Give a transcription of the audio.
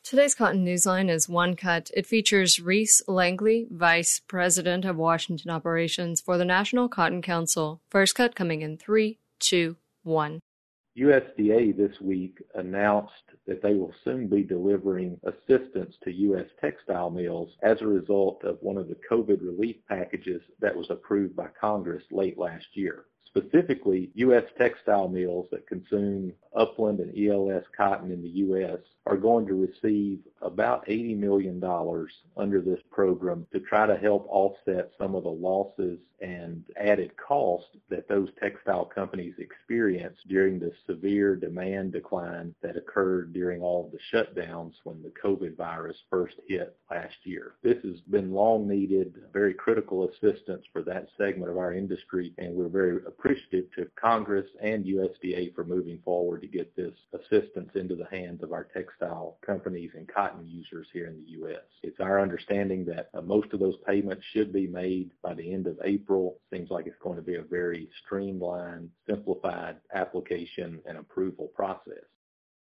Today's Cotton Newsline is One Cut. It features Reese Langley, Vice President of Washington Operations for the National Cotton Council. First cut coming in 3, 2, 1. USDA this week announced that they will soon be delivering assistance to U.S. textile mills as a result of one of the COVID relief packages that was approved by Congress late last year. Specifically, U.S. textile mills that consume upland and ELS cotton in the U.S. are going to receive about $80 million under this program to try to help offset some of the losses and added cost that those textile companies experienced during the severe demand decline that occurred during all of the shutdowns when the COVID virus first hit last year. This has been long needed, very critical assistance for that segment of our industry, and we're very appreciative to Congress and USDA for moving forward to get this assistance into the hands of our textile companies and cotton users here in the U.S. It's our understanding that most of those payments should be made by the end of April. Seems like it's going to be a very streamlined, simplified application and approval process.